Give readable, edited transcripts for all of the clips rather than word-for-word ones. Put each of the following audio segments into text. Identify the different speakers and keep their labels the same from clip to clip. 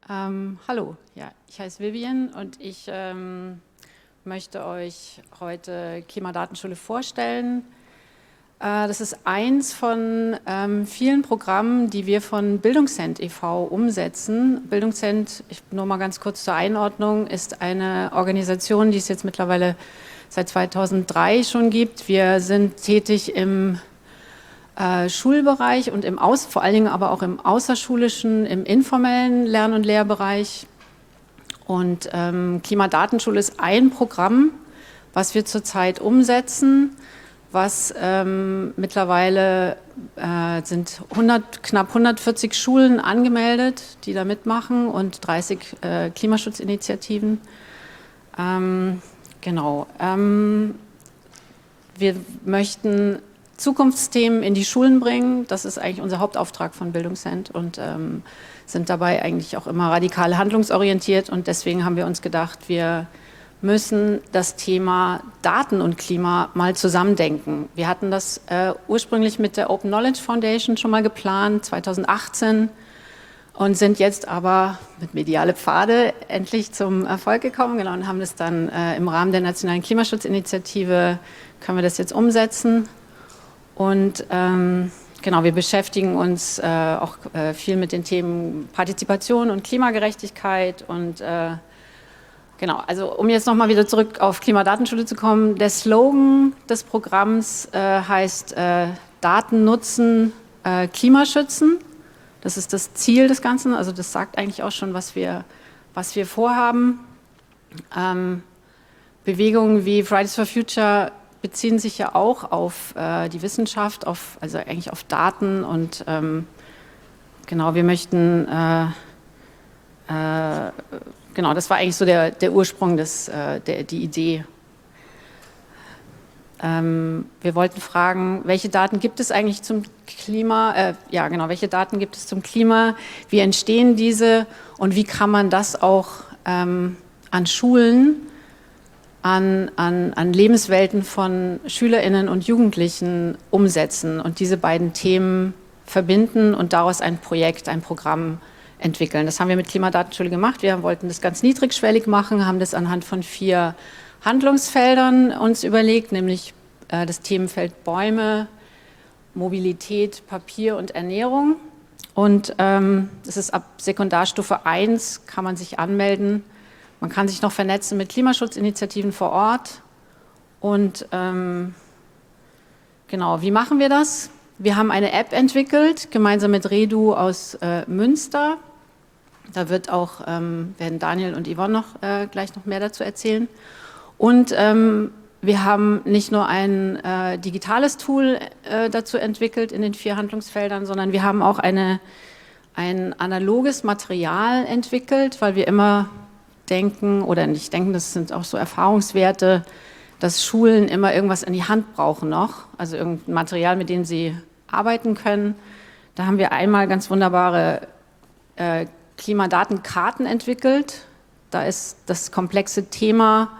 Speaker 1: Hallo, ja, ich heiße Vivian und ich möchte euch heute Klimadatenschule vorstellen. Das ist eins von vielen Programmen, die wir von Bildungscent e.V. umsetzen. Bildungscent, nur mal ganz kurz zur Einordnung, ist eine Organisation, die es jetzt mittlerweile seit 2003 schon gibt. Wir sind tätig im Schulbereich und vor allen Dingen aber auch im außerschulischen, im informellen Lern- und Lehrbereich. Und Klimadatenschule ist ein Programm, was wir zurzeit umsetzen, was mittlerweile sind knapp 140 Schulen angemeldet, die da mitmachen und 30 Klimaschutzinitiativen. Genau. Wir möchten Zukunftsthemen in die Schulen bringen. Das ist eigentlich unser Hauptauftrag von Bildungscent und sind dabei eigentlich auch immer radikal handlungsorientiert. Und deswegen haben wir uns gedacht, wir müssen das Thema Daten und Klima mal zusammendenken. Wir hatten das ursprünglich mit der Open Knowledge Foundation schon mal geplant, 2018, und sind jetzt aber mit Mediale Pfade endlich zum Erfolg gekommen, genau, und haben das dann im Rahmen der Nationalen Klimaschutzinitiative, können wir das jetzt umsetzen. Und genau, wir beschäftigen uns auch viel mit den Themen Partizipation und Klimagerechtigkeit. Und genau, also um jetzt nochmal wieder zurück auf Klimadatenschule zu kommen, der Slogan des Programms heißt Daten nutzen, Klima schützen. Das ist das Ziel des Ganzen, also das sagt eigentlich auch schon, was wir vorhaben. Bewegungen wie Fridays for Future beziehen sich ja auch auf die Wissenschaft, also eigentlich auf Daten und genau, wir möchten, genau, das war eigentlich so der Ursprung, die Idee. Wir wollten fragen, welche Daten gibt es eigentlich zum Klima, welche Daten gibt es zum Klima, wie entstehen diese und wie kann man das auch an Schulen, an Lebenswelten von SchülerInnen und Jugendlichen umsetzen und diese beiden Themen verbinden und daraus ein Programm entwickeln. Das haben wir mit Klimadatenschule gemacht. Wir wollten das ganz niedrigschwellig machen, haben das anhand von 4 Handlungsfeldern uns überlegt, nämlich das Themenfeld Bäume, Mobilität, Papier und Ernährung. Und das ist ab Sekundarstufe 1, kann man sich anmelden. Man kann sich noch vernetzen mit Klimaschutzinitiativen vor Ort. Und genau, wie machen wir das? Wir haben eine App entwickelt, gemeinsam mit Redu aus Münster. Da werden Daniel und Yvonne gleich noch mehr dazu erzählen. Und wir haben nicht nur ein digitales Tool dazu entwickelt in den 4 Handlungsfeldern, sondern wir haben auch ein analoges Material entwickelt, weil wir immer denken, oder nicht denken, das sind auch so Erfahrungswerte, dass Schulen immer irgendwas in die Hand brauchen noch, also irgendein Material, mit dem sie arbeiten können. Da haben wir einmal ganz wunderbare Klimadatenkarten entwickelt. Da ist das komplexe Thema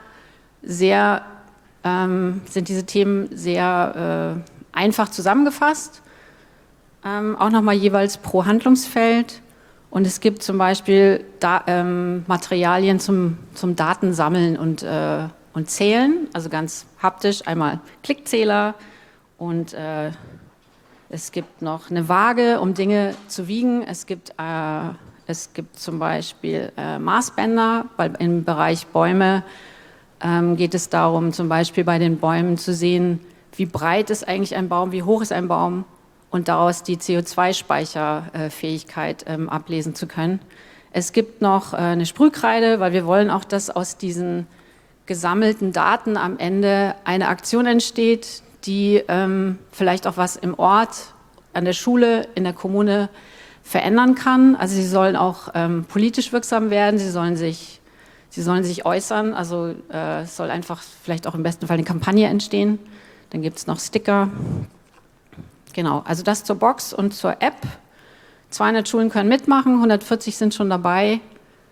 Speaker 1: sind diese Themen sehr einfach zusammengefasst, auch nochmal jeweils pro Handlungsfeld. Und es gibt zum Beispiel Materialien zum Datensammeln und Zählen, also ganz haptisch, einmal Klickzähler und es gibt noch eine Waage, um Dinge zu wiegen. Es gibt zum Beispiel Maßbänder, weil im Bereich Bäume geht es darum, zum Beispiel bei den Bäumen zu sehen, wie breit ist eigentlich ein Baum, wie hoch ist ein Baum und daraus die CO2-Speicherfähigkeit ablesen zu können. Es gibt noch eine Sprühkreide, weil wir wollen auch, dass aus diesen gesammelten Daten am Ende eine Aktion entsteht, die vielleicht auch was im Ort, an der Schule, in der Kommune verändern kann. Also sie sollen auch politisch wirksam werden, sie sollen sich äußern, also es soll einfach vielleicht auch im besten Fall eine Kampagne entstehen. Dann gibt es noch Sticker. Genau, also das zur Box und zur App. 200 Schulen können mitmachen, 140 sind schon dabei.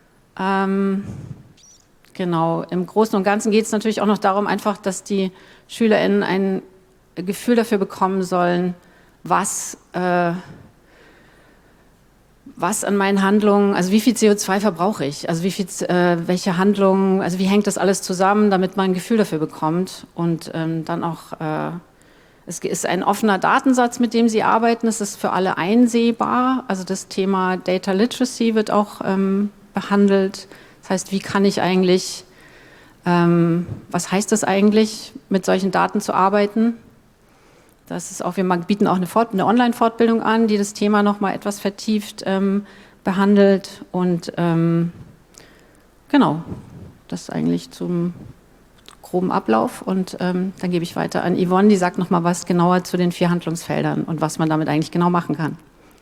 Speaker 1: Genau, im Großen und Ganzen geht es natürlich auch noch darum, einfach, dass die SchülerInnen ein Gefühl dafür bekommen sollen, was was an meinen Handlungen, also wie viel CO2 verbrauche ich, also welche Handlungen, also wie hängt das alles zusammen, damit man ein Gefühl dafür bekommt und dann auch, es ist ein offener Datensatz, mit dem Sie arbeiten, es ist für alle einsehbar, also das Thema Data Literacy wird auch behandelt, das heißt, wie kann ich eigentlich, was heißt das eigentlich, mit solchen Daten zu arbeiten? Das ist auch, wir bieten auch eine Online-Fortbildung an, die das Thema nochmal etwas vertieft behandelt. Und genau, das ist eigentlich zum groben Ablauf. Und dann gebe ich weiter an Yvonne, die sagt nochmal was genauer zu den 4 Handlungsfeldern und was man damit eigentlich genau machen kann.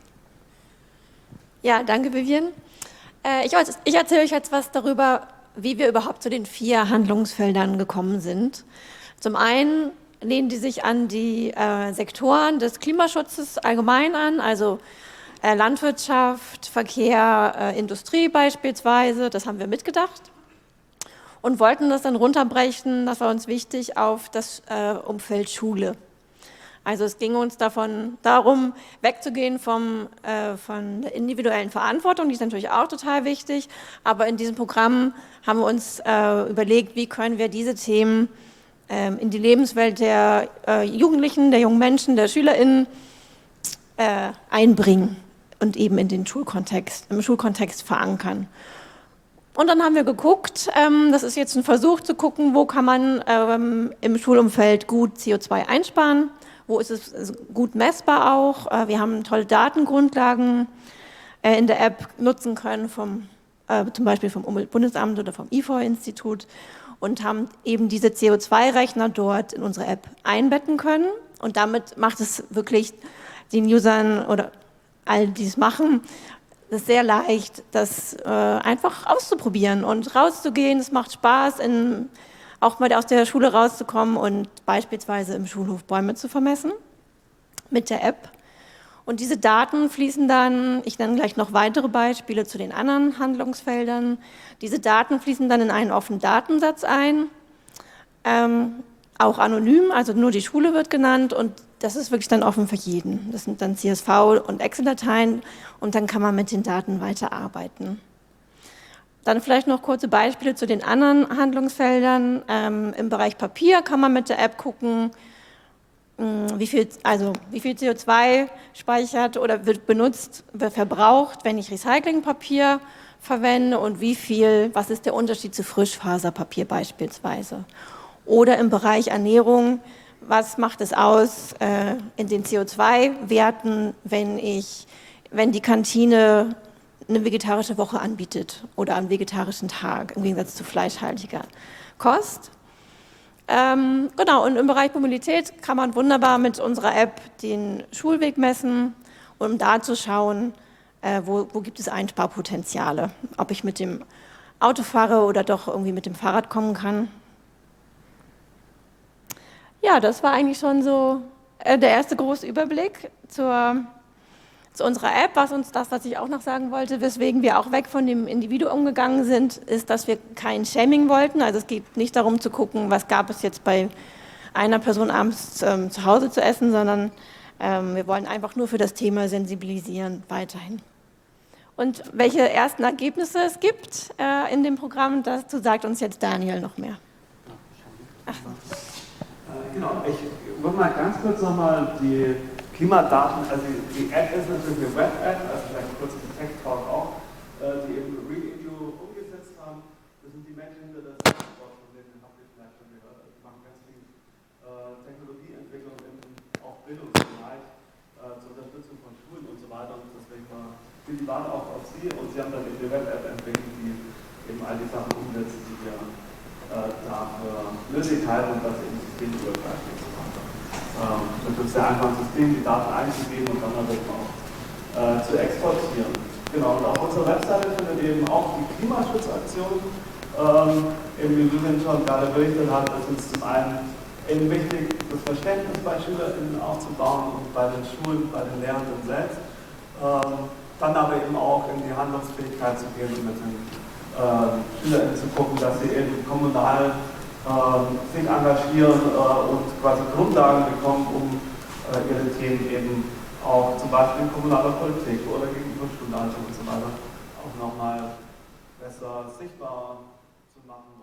Speaker 2: Ja, danke Vivian. Ich erzähle euch jetzt was darüber, wie wir überhaupt zu den 4 Handlungsfeldern gekommen sind. Zum einen lehnen die sich an die Sektoren des Klimaschutzes allgemein an, also Landwirtschaft, Verkehr, Industrie beispielsweise, das haben wir mitgedacht und wollten das dann runterbrechen, das war uns wichtig, auf das Umfeld Schule. Also es ging uns darum, wegzugehen von der individuellen Verantwortung, die ist natürlich auch total wichtig, aber in diesem Programm haben wir uns überlegt, wie können wir diese Themen in die Lebenswelt der Jugendlichen, der jungen Menschen, der SchülerInnen einbringen und eben in den im Schulkontext verankern. Und dann haben wir geguckt, das ist jetzt ein Versuch zu gucken, wo kann man im Schulumfeld gut CO2 einsparen, wo ist es gut messbar auch. Wir haben tolle Datengrundlagen in der App nutzen können, zum Beispiel vom Umweltbundesamt oder vom IFOR-Institut. Und haben eben diese CO2-Rechner dort in unsere App einbetten können. Und damit macht es wirklich den Usern oder all die es machen, es sehr leicht, das einfach auszuprobieren und rauszugehen. Es macht Spaß, auch mal aus der Schule rauszukommen und beispielsweise im Schulhof Bäume zu vermessen mit der App. Und diese Daten fließen dann, ich nenne gleich noch weitere Beispiele zu den anderen Handlungsfeldern, diese Daten fließen dann in einen offenen Datensatz ein, auch anonym, also nur die Schule wird genannt und das ist wirklich dann offen für jeden. Das sind dann CSV und Excel-Dateien und dann kann man mit den Daten weiterarbeiten. Dann vielleicht noch kurze Beispiele zu den anderen Handlungsfeldern. Im Bereich Papier kann man mit der App gucken, wie viel CO2 speichert oder wird verbraucht, wenn ich Recyclingpapier verwende und was ist der Unterschied zu Frischfaserpapier beispielsweise. Oder im Bereich Ernährung, was macht es aus in den CO2-Werten, wenn die Kantine eine vegetarische Woche anbietet oder einen vegetarischen Tag im Gegensatz zu fleischhaltiger Kost. Genau, und im Bereich Mobilität kann man wunderbar mit unserer App den Schulweg messen, um da zu schauen, wo gibt es Einsparpotenziale, ob ich mit dem Auto fahre oder doch irgendwie mit dem Fahrrad kommen kann. Ja, das war eigentlich schon so der erste große Überblick zu unserer App. Was ich auch noch sagen wollte, weswegen wir auch weg von dem Individuum gegangen sind, ist, dass wir kein Shaming wollten. Also es geht nicht darum zu gucken, was gab es jetzt bei einer Person abends zu Hause zu essen, sondern wir wollen einfach nur für das Thema sensibilisieren weiterhin. Und welche ersten Ergebnisse es gibt in dem Programm, dazu sagt uns jetzt Daniel noch mehr.
Speaker 3: Genau, ich würde mal ganz kurz nochmal die Klimadaten, also die App ist natürlich eine Web-App, also vielleicht kurz den Text drauf auch, die eben ReadEdu umgesetzt haben. Das sind die Menschen hinter der Software, von denen habt ihr vielleicht schon gehört. Also die machen ganz viel Technologieentwicklung im auch Bildungsbereich zur Unterstützung von Schulen und so weiter. Und deswegen die waren auch auf Sie und Sie haben dann eben eine Web-App entwickelt, die eben all die Sachen umsetzt, die wir dafür nötig halten und das eben systemübergreifend zu machen. Das ist sehr einfach, ein System, die Daten einzugeben und dann natürlich auch zu exportieren. Genau, und auf unserer Webseite findet ihr eben auch die Klimaschutzaktion. Eben wie Vivian schon gerade berichtet hat, ist uns zum einen eben wichtig, das Verständnis bei SchülerInnen aufzubauen und bei den Schulen, bei den Lehrenden selbst. Dann aber eben auch in die Handlungsfähigkeit zu gehen und mit den SchülerInnen zu gucken, dass sie eben kommunal sich engagieren und quasi Grundlagen bekommen, um ihre Themen eben auch zum Beispiel in kommunaler Politik oder gegenüber Schulleitung und so weiter auch nochmal besser sichtbar zu machen.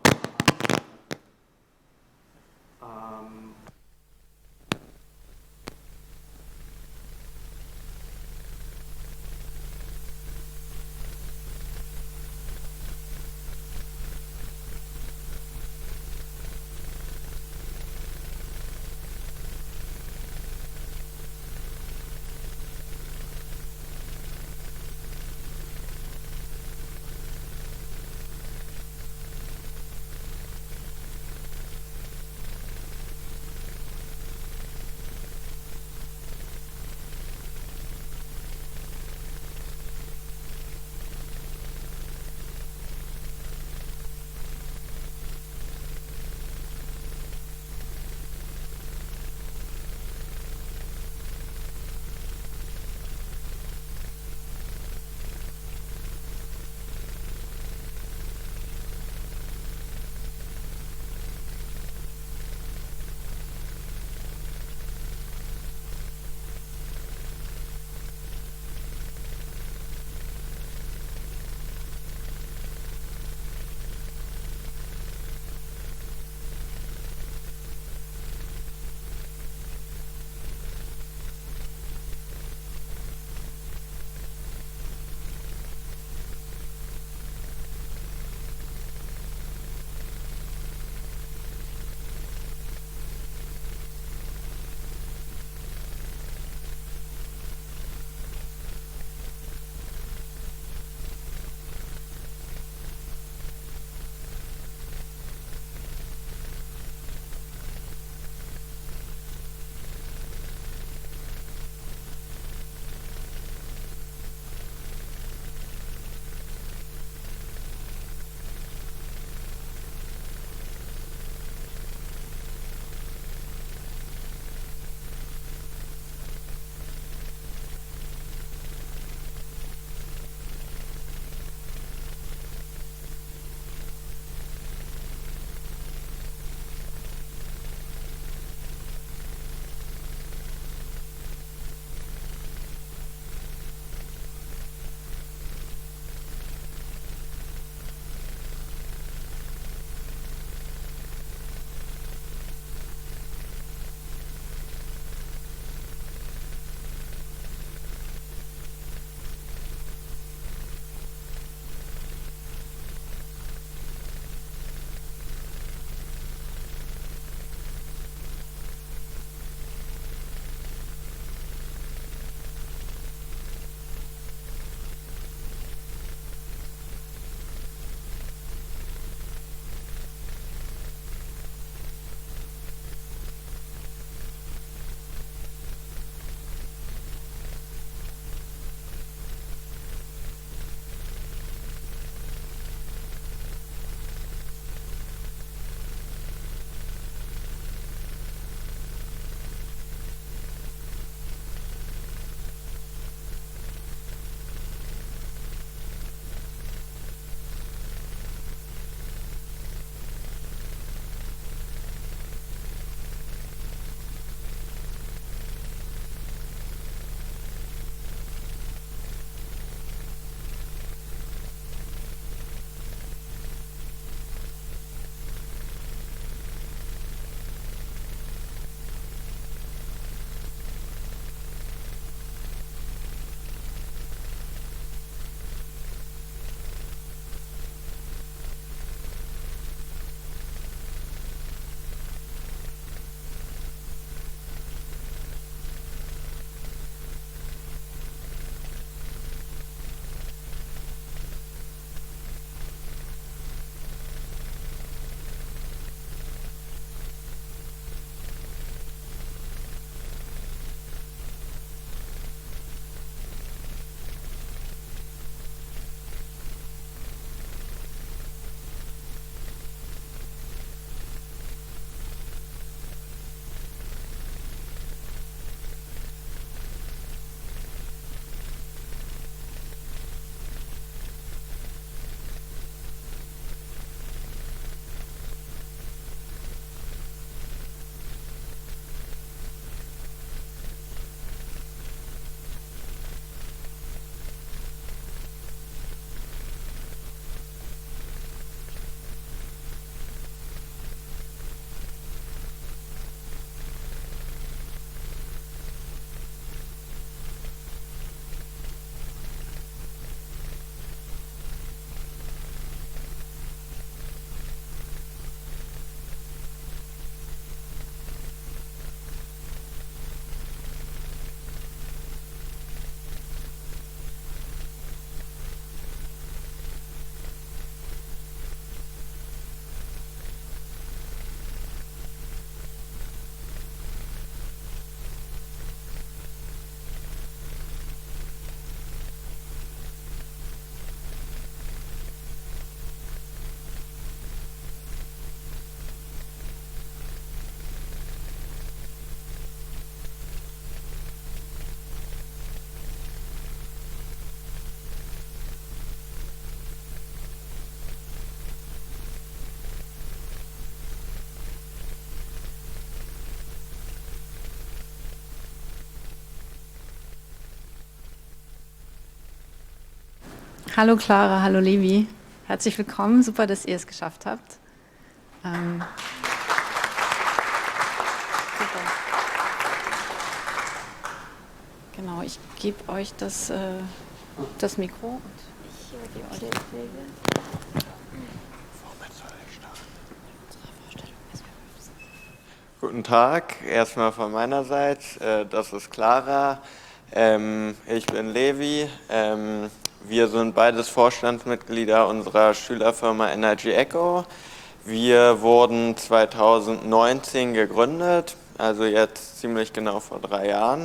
Speaker 1: Hallo Clara, hallo Levi. Herzlich willkommen, super, dass ihr es geschafft habt. Super. Genau, ich gebe euch das Mikro.
Speaker 4: Guten Tag, erstmal von meiner Seite, das ist Clara, ich bin Levi, wir sind beides Vorstandsmitglieder unserer Schülerfirma Energy Echo. Wir wurden 2019 gegründet, also jetzt ziemlich genau vor 3 Jahren.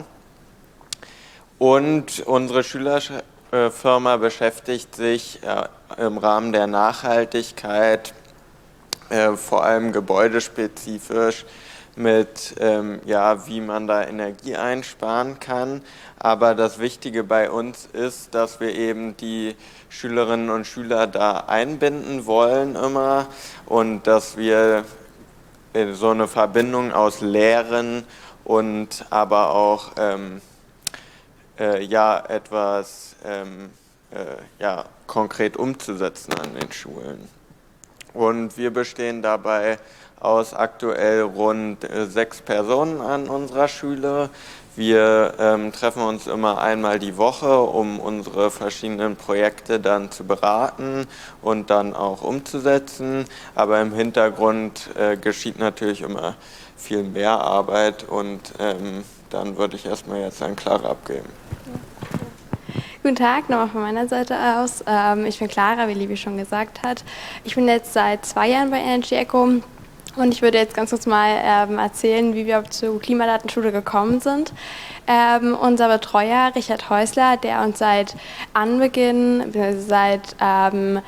Speaker 4: Und unsere Schülerfirma beschäftigt sich im Rahmen der Nachhaltigkeit vor allem gebäudespezifisch mit, wie man da Energie einsparen kann. Aber das Wichtige bei uns ist, dass wir eben die Schülerinnen und Schüler da einbinden wollen immer und dass wir so eine Verbindung aus Lehren und aber auch etwas konkret umzusetzen an den Schulen. Und wir bestehen dabei aus aktuell rund 6 Personen an unserer Schule. Wir treffen uns immer einmal die Woche, um unsere verschiedenen Projekte dann zu beraten und dann auch umzusetzen. Aber im Hintergrund geschieht natürlich immer viel mehr Arbeit und dann würde ich erstmal jetzt an Clara abgeben.
Speaker 5: Guten Tag, nochmal von meiner Seite aus. Ich bin Clara, wie Levi schon gesagt hat. Ich bin jetzt seit 2 Jahren bei Energy Echo und ich würde jetzt ganz kurz mal erzählen, wie wir zur Klimadatensschule gekommen sind. Unser Betreuer Richard Häusler, der uns seit Anbeginn, seitdem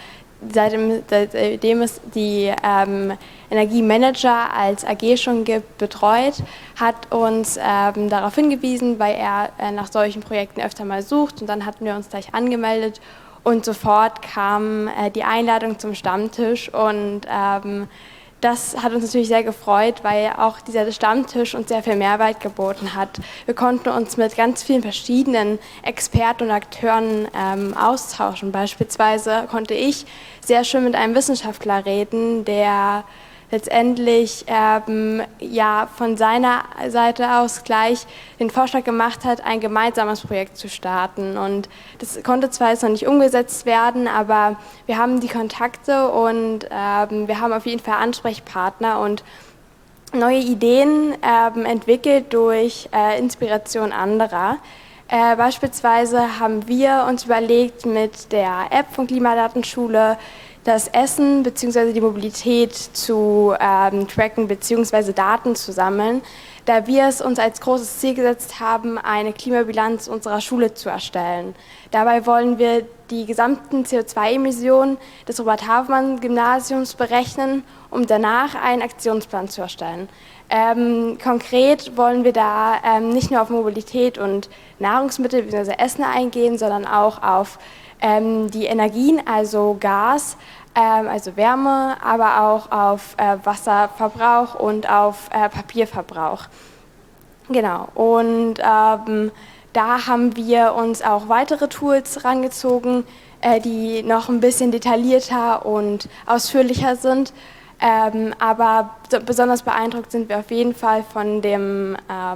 Speaker 5: es die Energiemanager als AG schon gibt, betreut, hat uns darauf hingewiesen, weil er nach solchen Projekten öfter mal sucht. Und dann hatten wir uns gleich angemeldet und sofort kam die Einladung zum Stammtisch. Und das hat uns natürlich sehr gefreut, weil auch dieser Stammtisch uns sehr viel Mehrwert geboten hat. Wir konnten uns mit ganz vielen verschiedenen Experten und Akteuren austauschen. Beispielsweise konnte ich sehr schön mit einem Wissenschaftler reden, der letztendlich von seiner Seite aus gleich den Vorschlag gemacht hat, ein gemeinsames Projekt zu starten. Und das konnte zwar jetzt noch nicht umgesetzt werden, aber wir haben die Kontakte und wir haben auf jeden Fall Ansprechpartner und neue Ideen entwickelt durch Inspiration anderer. Beispielsweise haben wir uns überlegt, mit der App von Klimadatensschule das Essen bzw. die Mobilität zu tracken bzw. Daten zu sammeln, da wir es uns als großes Ziel gesetzt haben, eine Klimabilanz unserer Schule zu erstellen. Dabei wollen wir die gesamten CO2-Emissionen des Robert-Havemann-Gymnasiums berechnen, um danach einen Aktionsplan zu erstellen. Konkret wollen wir da nicht nur auf Mobilität und Nahrungsmittel bzw. Essen eingehen, sondern auch auf die Energien, also Gas, also Wärme, aber auch auf Wasserverbrauch und auf Papierverbrauch. Genau, und da haben wir uns auch weitere Tools rangezogen, die noch ein bisschen detaillierter und ausführlicher sind. Aber besonders beeindruckt sind wir auf jeden Fall von dem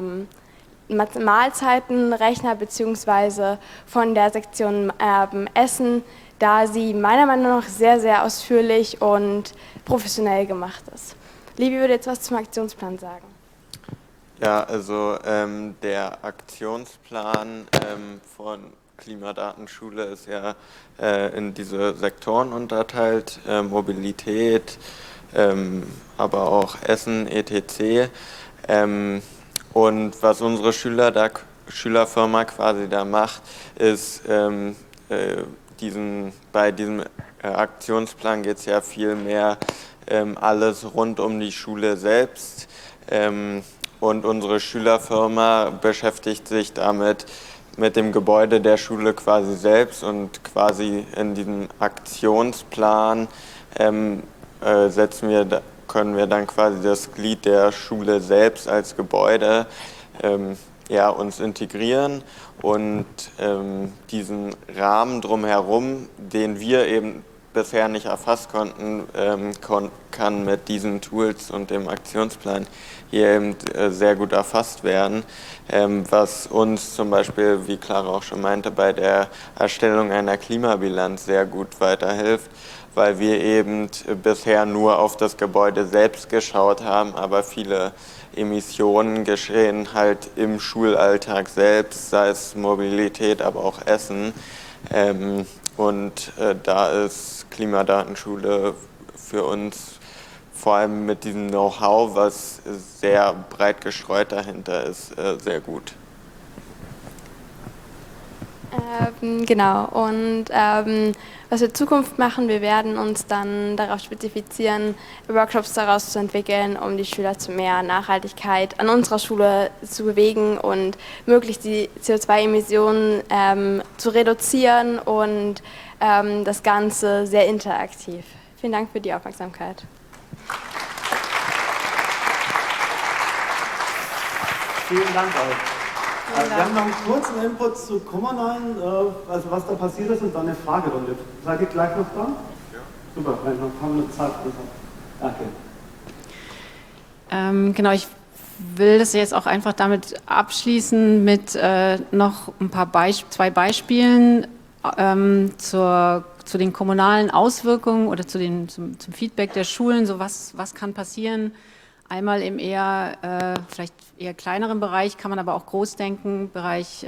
Speaker 5: Mahlzeitenrechner bzw. von der Sektion Essen, da sie meiner Meinung nach sehr, sehr ausführlich und professionell gemacht ist. Levi würde jetzt was zum Aktionsplan sagen.
Speaker 4: Ja, also der Aktionsplan von Klimadatensschule ist ja in diese Sektoren unterteilt, Mobilität, aber auch Essen, etc. Und was unsere Schülerfirma quasi da macht, ist, bei diesem Aktionsplan geht es ja viel mehr alles rund um die Schule selbst. Und unsere Schülerfirma beschäftigt sich damit mit dem Gebäude der Schule quasi selbst und quasi in diesem Aktionsplan können wir dann quasi das Glied der Schule selbst als Gebäude uns integrieren und diesen Rahmen drumherum, den wir eben bisher nicht erfasst konnten, kann mit diesen Tools und dem Aktionsplan hier eben sehr gut erfasst werden, was uns zum Beispiel, wie Clara auch schon meinte, bei der Erstellung einer Klimabilanz sehr gut weiterhilft, weil wir eben bisher nur auf das Gebäude selbst geschaut haben, aber viele Emissionen geschehen halt im Schulalltag selbst, sei es Mobilität, aber auch Essen. Da ist Klimadatenschule für uns vor allem mit diesem Know-how, was sehr breit gestreut dahinter ist, sehr gut.
Speaker 5: Genau, und was wir in Zukunft machen, wir werden uns dann darauf spezifizieren, Workshops daraus zu entwickeln, um die Schüler zu mehr Nachhaltigkeit an unserer Schule zu bewegen und möglichst die CO2-Emissionen zu reduzieren und das Ganze sehr interaktiv. Vielen Dank für die Aufmerksamkeit.
Speaker 3: Vielen Dank euch. Wir haben noch einen kurzen Input zu Kummernein, also was da passiert ist, und dann eine Fragerunde. Seid ihr gleich noch da? Ja. Super, vielleicht noch haben wir Zeit. Okay.
Speaker 1: Genau, ich will das jetzt auch einfach damit abschließen mit noch ein paar zwei Beispielen zu den kommunalen Auswirkungen oder zum Feedback der Schulen. So was kann passieren? Einmal im vielleicht eher kleineren Bereich, kann man aber auch groß denken, Bereich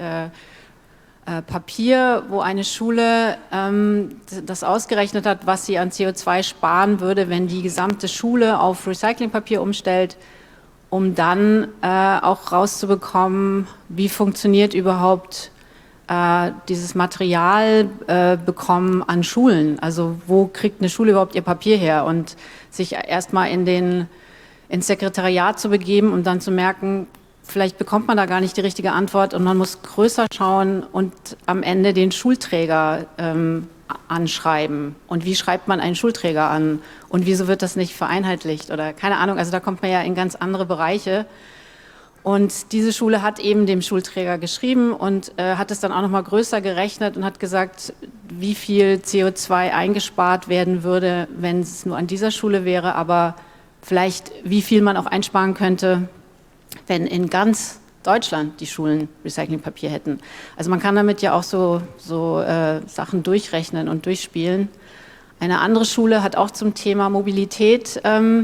Speaker 1: Papier, wo eine Schule das ausgerechnet hat, was sie an CO2 sparen würde, wenn die gesamte Schule auf Recyclingpapier umstellt, um dann auch rauszubekommen, wie funktioniert überhaupt dieses Materialbekommen an Schulen. Also wo kriegt eine Schule überhaupt ihr Papier her? Und sich erstmal ins Sekretariat zu begeben und dann zu merken, vielleicht bekommt man da gar nicht die richtige Antwort und man muss größer schauen und am Ende den Schulträger anschreiben. Und wie schreibt man einen Schulträger an? Und wieso wird das nicht vereinheitlicht? Oder keine Ahnung, also da kommt man ja in ganz andere Bereiche. Und diese Schule hat eben dem Schulträger geschrieben und hat es dann auch nochmal größer gerechnet und hat gesagt, wie viel CO2 eingespart werden würde, wenn es nur an dieser Schule wäre, aber vielleicht wie viel man auch einsparen könnte, wenn in ganz Deutschland die Schulen Recyclingpapier hätten. Also man kann damit ja auch so Sachen durchrechnen und durchspielen. Eine andere Schule hat auch zum Thema Mobilität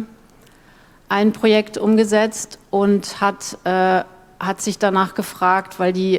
Speaker 1: ein Projekt umgesetzt und hat sich danach gefragt, weil die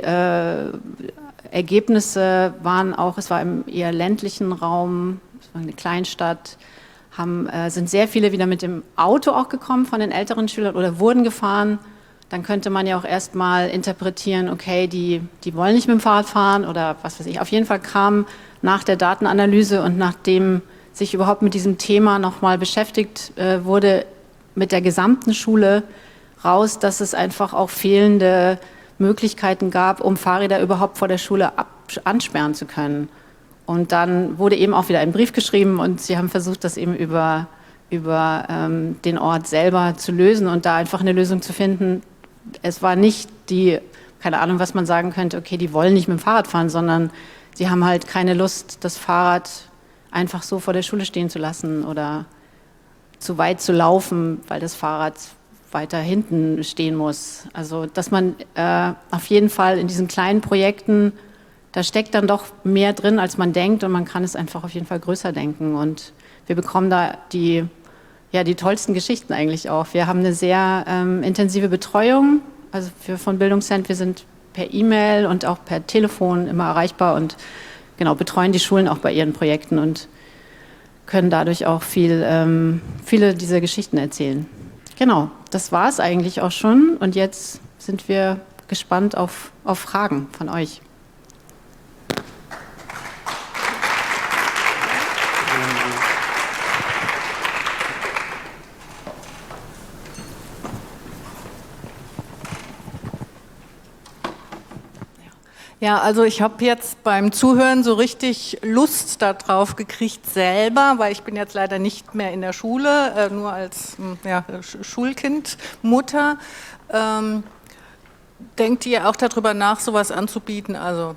Speaker 1: Ergebnisse waren auch, es war im eher ländlichen Raum, es war eine Kleinstadt, sind sehr viele wieder mit dem Auto auch gekommen von den älteren Schülern oder wurden gefahren. Dann könnte man ja auch erstmal interpretieren, okay, die wollen nicht mit dem Fahrrad fahren oder was weiß ich. Auf jeden Fall kam nach der Datenanalyse und nachdem sich überhaupt mit diesem Thema nochmal beschäftigt wurde, mit der gesamten Schule raus, dass es einfach auch fehlende Möglichkeiten gab, um Fahrräder überhaupt vor der Schule ansperren zu können. Und dann wurde eben auch wieder ein Brief geschrieben und sie haben versucht, das eben über den Ort selber zu lösen und da einfach eine Lösung zu finden. Es war nicht keine Ahnung, was man sagen könnte, okay, die wollen nicht mit dem Fahrrad fahren, sondern sie haben halt keine Lust, das Fahrrad einfach so vor der Schule stehen zu lassen oder zu weit zu laufen, weil das Fahrrad weiter hinten stehen muss. Also, dass man auf jeden Fall in diesen kleinen Projekten, da steckt dann doch mehr drin, als man denkt und man kann es einfach auf jeden Fall größer denken und wir bekommen da die tollsten Geschichten eigentlich auch. Wir haben eine sehr intensive Betreuung, also von Bildungscent, wir sind per E-Mail und auch per Telefon immer erreichbar und genau, betreuen die Schulen auch bei ihren Projekten und können dadurch auch viele dieser Geschichten erzählen. Genau, das war es eigentlich auch schon und jetzt sind wir gespannt auf Fragen von euch.
Speaker 6: Ja, also ich habe jetzt beim Zuhören so richtig Lust darauf gekriegt selber, weil ich bin jetzt leider nicht mehr in der Schule, nur als Schulkind, Mutter, denkt ihr auch darüber nach, sowas anzubieten, also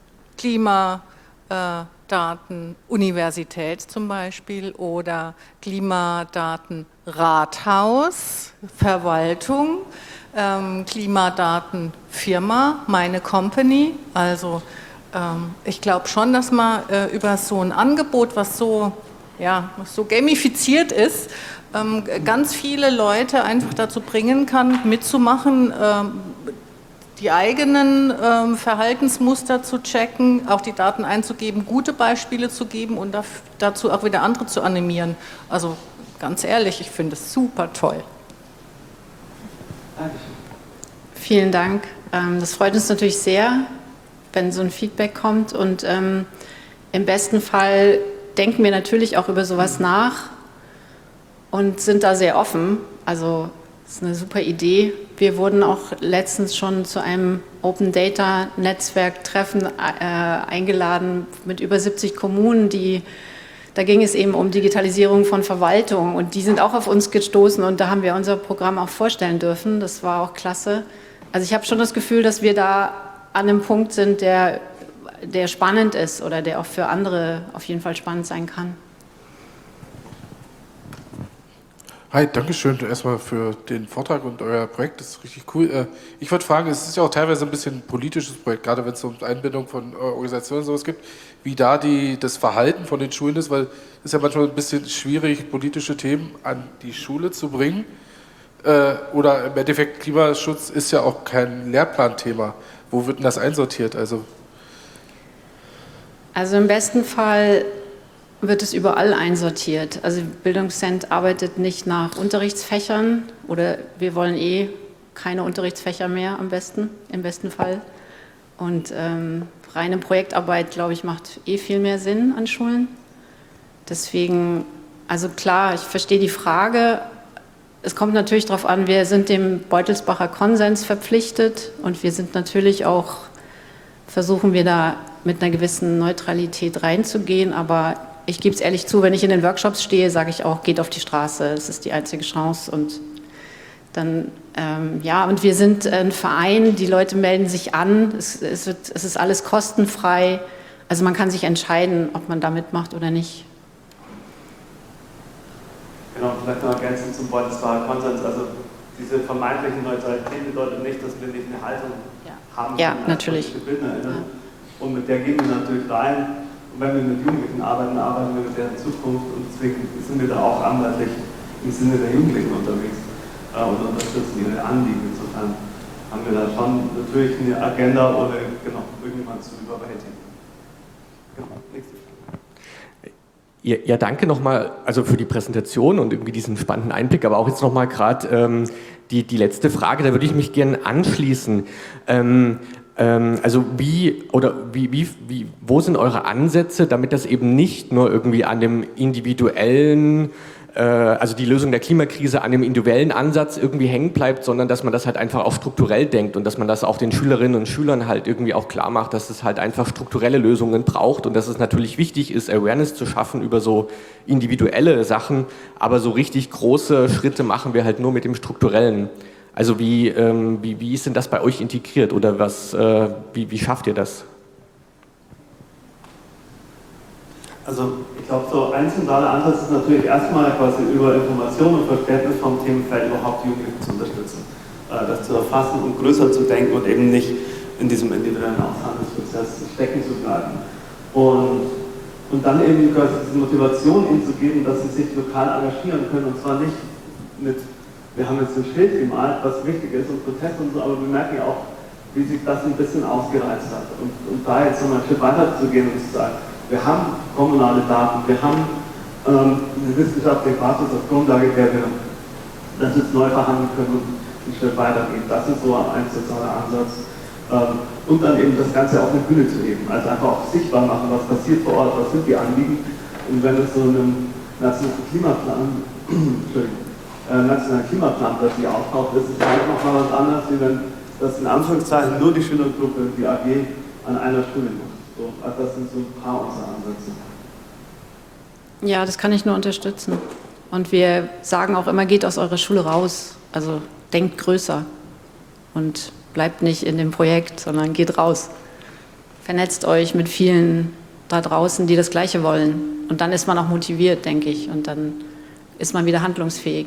Speaker 6: Klimadaten Universität zum Beispiel oder Klimadaten Rathaus, Verwaltung, Klimadaten Firma, meine Company, also ich glaube schon, dass man über so ein Angebot, was so gamifiziert ist, ganz viele Leute einfach dazu bringen kann, mitzumachen, die eigenen Verhaltensmuster zu checken, auch die Daten einzugeben, gute Beispiele zu geben und dazu auch wieder andere zu animieren. Also ganz ehrlich, ich finde es super toll.
Speaker 3: Dankeschön.
Speaker 1: Vielen Dank. Das freut uns natürlich sehr, wenn so ein Feedback kommt. Und im besten Fall denken wir natürlich auch über sowas nach und sind da sehr offen. Also das ist eine super Idee. Wir wurden auch letztens schon zu einem Open Data Netzwerk-Treffen eingeladen mit über 70 Kommunen, da ging es eben um Digitalisierung von Verwaltung und die sind auch auf uns gestoßen und da haben wir unser Programm auch vorstellen dürfen. Das war auch klasse. Also ich habe schon das Gefühl, dass wir da an einem Punkt sind, der spannend ist oder der auch für andere auf jeden Fall spannend sein kann.
Speaker 7: Hi, danke schön erstmal für den Vortrag und euer Projekt, das ist richtig cool. Ich wollte fragen, es ist ja auch teilweise ein bisschen ein politisches Projekt, gerade wenn es um Einbindung von Organisationen und sowas gibt, wie da das Verhalten von den Schulen ist, weil es ist ja manchmal ein bisschen schwierig, politische Themen an die Schule zu bringen. Oder im Endeffekt Klimaschutz ist ja auch kein Lehrplanthema. Wo wird denn das einsortiert? Also
Speaker 1: im besten Fall wird es überall einsortiert. Also Bildungscent arbeitet nicht nach Unterrichtsfächern oder wir wollen keine Unterrichtsfächer mehr im besten Fall. Und reine Projektarbeit, glaube ich, macht viel mehr Sinn an Schulen. Deswegen, also klar, ich verstehe die Frage. Es kommt natürlich darauf an, wir sind dem Beutelsbacher Konsens verpflichtet und wir sind natürlich auch, versuchen wir da mit einer gewissen Neutralität reinzugehen, aber ich gebe es ehrlich zu, wenn ich in den Workshops stehe, sage ich auch, geht auf die Straße, es ist die einzige Chance und dann, und wir sind ein Verein, die Leute melden sich an, es ist alles kostenfrei, also man kann sich entscheiden, ob man da mitmacht oder nicht.
Speaker 3: Genau, vielleicht noch ergänzend zum Beutelsbacher Konsens, also diese vermeintliche Neutralität bedeutet nicht, dass wir nicht eine Haltung haben,
Speaker 1: ja, natürlich.
Speaker 3: BildnerInnen. Und mit der gehen wir natürlich rein. Und wenn wir mit Jugendlichen arbeiten, arbeiten wir mit deren Zukunft und deswegen sind wir da auch anwaltlich im Sinne der Jugendlichen unterwegs und unterstützen ihre Anliegen. Insofern haben wir da schon natürlich eine Agenda, ohne irgendjemand zu überwältigen. Genau, nächste Frage.
Speaker 8: Ja, danke nochmal also für die Präsentation und irgendwie diesen spannenden Einblick, aber auch jetzt nochmal gerade die letzte Frage, da würde ich mich gerne anschließen. Also wo sind eure Ansätze, damit das eben nicht nur irgendwie an dem individuellen, also die Lösung der Klimakrise an dem individuellen Ansatz irgendwie hängen bleibt, sondern dass man das halt einfach auch strukturell denkt und dass man das auch den Schülerinnen und Schülern halt irgendwie auch klar macht, dass es halt einfach strukturelle Lösungen braucht und dass es natürlich wichtig ist, Awareness zu schaffen über so individuelle Sachen, aber so richtig große Schritte machen wir halt nur mit dem Strukturellen. Also wie ist denn das bei euch integriert oder wie schafft ihr das?
Speaker 3: Also ich glaube, so ein zentraler Ansatz ist natürlich erstmal quasi über Information und Verständnis vom Themenfeld überhaupt Jugendliche zu unterstützen, das zu erfassen und größer zu denken und eben nicht in diesem individuellen Aushandlungsprozess stecken zu bleiben. Und dann eben quasi diese Motivation ihnen zu geben, dass sie sich lokal engagieren können und zwar nicht mit wir haben jetzt ein Schild gemalt, was wichtig ist und Protest und so, aber wir merken ja auch, wie sich das ein bisschen ausgereizt hat. Und da jetzt nochmal ein Schritt weiter zu gehen und zu sagen, wir haben kommunale Daten, wir haben eine wissenschaftliche Basis auf Grundlage, der wir das jetzt neu verhandeln können und einen Schritt weitergehen. Das ist so ein zentraler Ansatz. Und dann eben das Ganze auf eine Bühne zu heben. Also einfach auch sichtbar machen, was passiert vor Ort, was sind die Anliegen. Und wenn es so in einem nationalen Klimaplan, nationalen Klimaplan plötzlich auftaucht, ist es halt nochmal was anderes, wie wenn das in Anführungszeichen nur die Schülergruppe, die AG, an einer Schule macht. So, also das sind so ein paar unserer Ansätze.
Speaker 1: Ja, das kann ich nur unterstützen. Und wir sagen auch immer, geht aus eurer Schule raus. Also denkt größer. Und bleibt nicht in dem Projekt, sondern geht raus. Vernetzt euch mit vielen da draußen, die das Gleiche wollen. Und dann ist man auch motiviert, denke ich. Und dann ist man wieder handlungsfähig.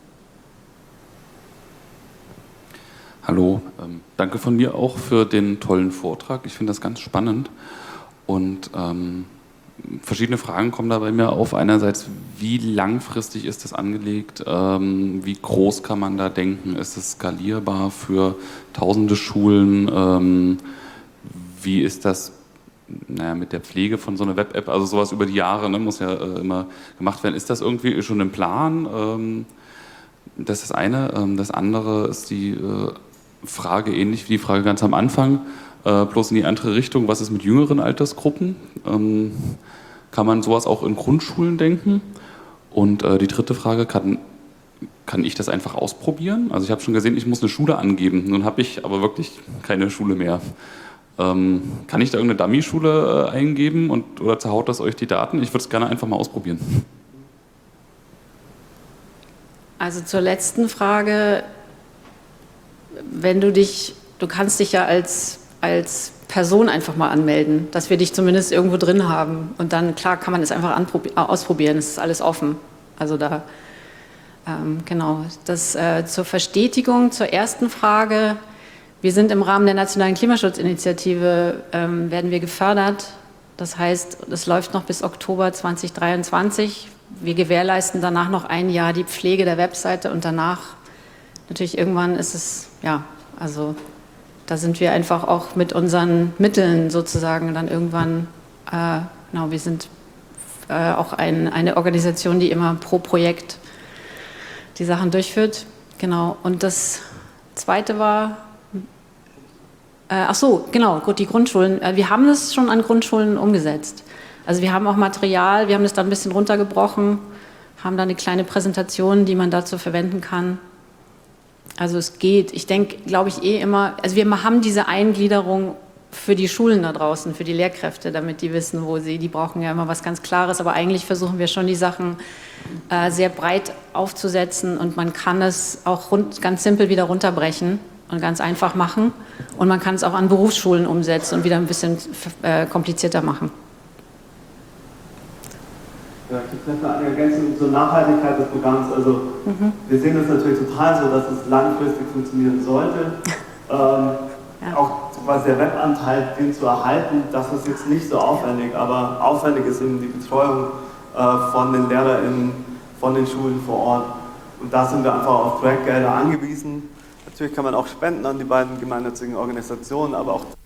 Speaker 9: Hallo, danke von mir auch für den tollen Vortrag. Ich finde das ganz spannend. Und verschiedene Fragen kommen da bei mir auf. Einerseits, wie langfristig ist das angelegt? Wie groß kann man da denken? Ist es skalierbar für tausende Schulen? Wie ist das mit der Pflege von so einer Web-App? Also sowas über die Jahre, ne, muss ja immer gemacht werden. Ist das irgendwie schon im Plan? Das ist das eine. Das andere ist die Frage, ähnlich wie die Frage ganz am Anfang, bloß in die andere Richtung. Was ist mit jüngeren Altersgruppen? Kann man sowas auch in Grundschulen denken? Und die dritte Frage, kann ich das einfach ausprobieren? Also ich habe schon gesehen, ich muss eine Schule angeben. Nun habe ich aber wirklich keine Schule mehr. Kann ich da irgendeine Dummy-Schule eingeben oder zerhaut das euch die Daten? Ich würde es gerne einfach mal ausprobieren.
Speaker 1: Also zur letzten Frage, du kannst dich ja als Person einfach mal anmelden, dass wir dich zumindest irgendwo drin haben. Und dann, klar, kann man es einfach ausprobieren, es ist alles offen. Also da, genau. Das zur Verstetigung, zur ersten Frage. Wir sind im Rahmen der Nationalen Klimaschutzinitiative, werden wir gefördert. Das heißt, es läuft noch bis Oktober 2023. Wir gewährleisten danach noch ein Jahr die Pflege der Webseite und danach natürlich irgendwann ist es, ja, also da sind wir einfach auch mit unseren Mitteln sozusagen dann irgendwann, genau, wir sind auch eine Organisation, die immer pro Projekt die Sachen durchführt. Genau, und das Zweite war, ach so, genau, gut, die Grundschulen. Wir haben das schon an Grundschulen umgesetzt. Also wir haben auch Material, wir haben das dann ein bisschen runtergebrochen, haben da eine kleine Präsentation, die man dazu verwenden kann. Also es geht. Ich denke, glaube ich, immer, also wir haben diese Eingliederung für die Schulen da draußen, für die Lehrkräfte, damit die wissen, die brauchen ja immer was ganz Klares, aber eigentlich versuchen wir schon die Sachen sehr breit aufzusetzen und man kann es auch ganz simpel wieder runterbrechen und ganz einfach machen und man kann es auch an Berufsschulen umsetzen und wieder ein bisschen komplizierter machen.
Speaker 3: Ja, ich habe vielleicht eine Ergänzung zur Nachhaltigkeit des Programms. Also wir sehen das natürlich total so, dass es langfristig funktionieren sollte. Auch was der Webanteil, den zu erhalten, das ist jetzt nicht so aufwendig, aber aufwendig ist eben die Betreuung von den LehrerInnen, von den Schulen vor Ort. Und da sind wir einfach auf Projektgelder angewiesen. Natürlich kann man auch spenden an die beiden gemeinnützigen Organisationen, aber auch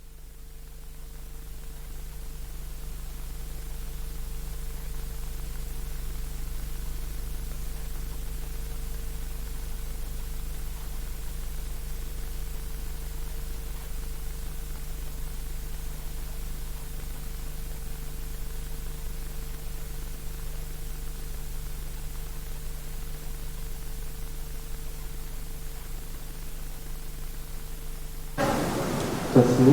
Speaker 3: das nicht.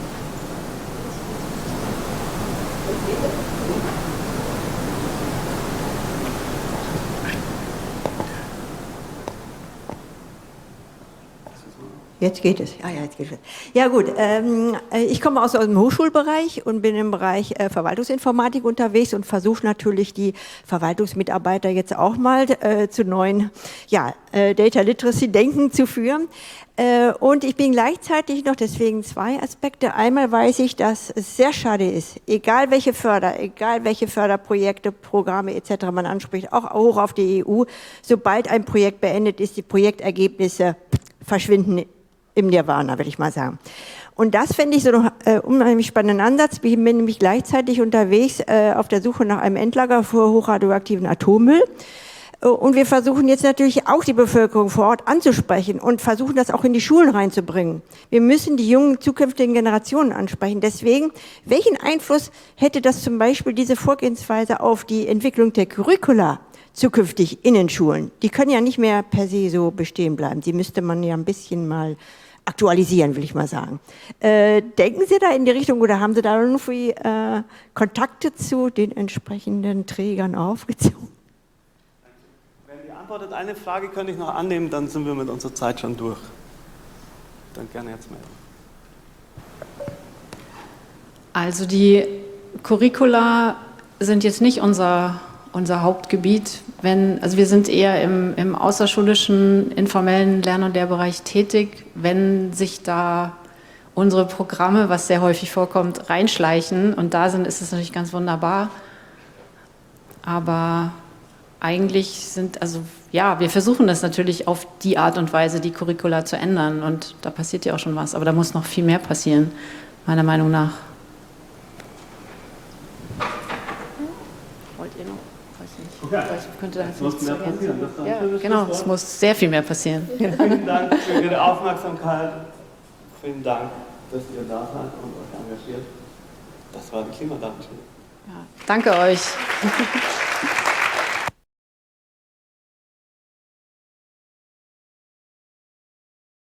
Speaker 10: Jetzt geht es. Ja, jetzt geht es. Ja gut, ich komme aus dem Hochschulbereich und bin im Bereich Verwaltungsinformatik unterwegs und versuche natürlich die Verwaltungsmitarbeiter jetzt auch mal zu neuen Data Literacy Denken zu führen. Und ich bin gleichzeitig noch, deswegen zwei Aspekte. Einmal weiß ich, dass es sehr schade ist, egal welche Förderprojekte, Programme etc. man anspricht, auch hoch auf die EU, sobald ein Projekt beendet ist, die Projektergebnisse verschwinden im Nirvana, würde ich mal sagen. Und das finde ich so einen unheimlich spannenden Ansatz. Ich bin nämlich gleichzeitig unterwegs auf der Suche nach einem Endlager für hochradioaktiven Atommüll. Und wir versuchen jetzt natürlich auch die Bevölkerung vor Ort anzusprechen und versuchen das auch in die Schulen reinzubringen. Wir müssen die jungen zukünftigen Generationen ansprechen. Deswegen, welchen Einfluss hätte das zum Beispiel diese Vorgehensweise auf die Entwicklung der Curricula zukünftig in den Schulen? Die können ja nicht mehr per se so bestehen bleiben. Die müsste man ja ein bisschen mal aktualisieren, will ich mal sagen. Denken Sie da in die Richtung oder haben Sie da irgendwie Kontakte zu den entsprechenden Trägern aufgezogen?
Speaker 3: Wenn die antwortet, eine Frage könnte ich noch annehmen, dann sind wir mit unserer Zeit schon durch. dann gerne jetzt melden.
Speaker 1: Also die Curricula sind jetzt nicht unser Hauptgebiet. Also wir sind eher im außerschulischen, informellen Lern- und Lehrbereich tätig. Wenn sich da unsere Programme, was sehr häufig vorkommt, reinschleichen und da sind, ist es natürlich ganz wunderbar. Aber eigentlich wir versuchen das natürlich auf die Art und Weise, die Curricula zu ändern. Und da passiert ja auch schon was. Aber da muss noch viel mehr passieren, meiner Meinung nach. Wollt ihr noch? Weiß nicht.
Speaker 3: Okay.
Speaker 1: Vielleicht könnte da jetzt
Speaker 3: muss
Speaker 1: nichts
Speaker 3: mehr
Speaker 1: ergänzen.
Speaker 3: passieren. Das ist ein
Speaker 1: Ja,
Speaker 3: schönes
Speaker 1: genau,
Speaker 3: Schlusswort.
Speaker 1: es muss sehr viel mehr passieren.
Speaker 3: Vielen Dank für Ihre Aufmerksamkeit. Vielen Dank, dass ihr da seid und euch engagiert. Das war die Klimadatenstunde.
Speaker 1: Ja, danke euch.